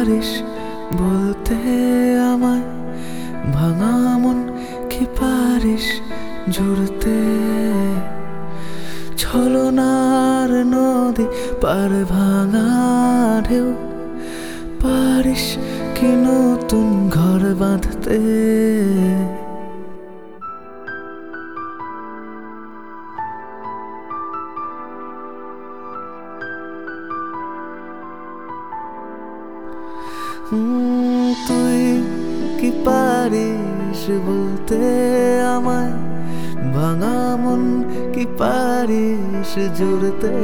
পারিস বলতে আমায় ভাঙা মন, কি পারিস জুড়তে ছলনার নদী পার ভাঙা ঢেউ, পারিস কি নতুন ঘর বাঁধতে। তুই কি পারিস বলতে আমায় ভাঙা মন, কি পারিস জুড়তে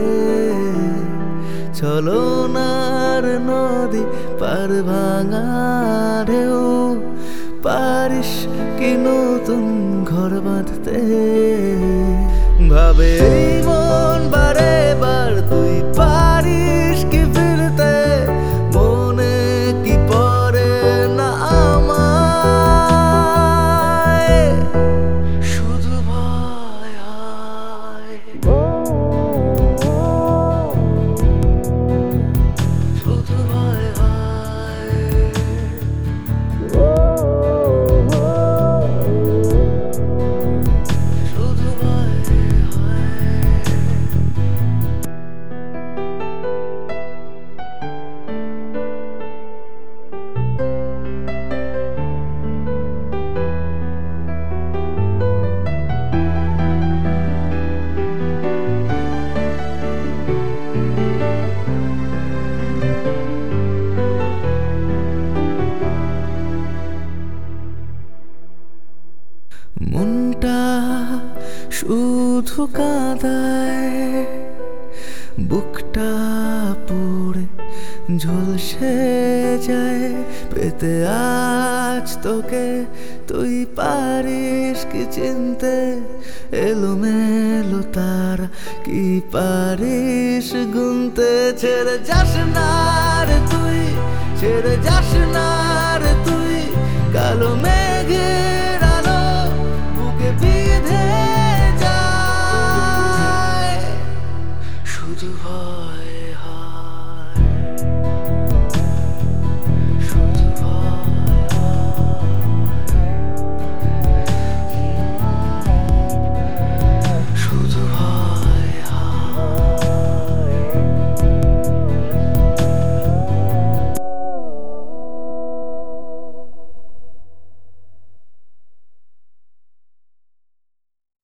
ছলনার নদী পার ভাঙা ঢেউ, পারিস কি নতুন ঘর বাঁধতে। ভাবে এই মন বারে বার তুই পারিস কি ফিরতে, মনে কি পড়ে না আমায়, শুধু ভয় হয়, শুধু ভয় হয়, শুধু ভয় হয়। মনটা শুধু কাঁদায়, বুকটা পুড়ে ঝলসে যায়, পেতে আজ তোকে তুই পারিস কি চিনতে, এলোমেলো তারা কি পারিস গুনতে। ছেড়ে যাস না রে তুই, ছেড়ে যাস না রে তুই, কালো মেঘ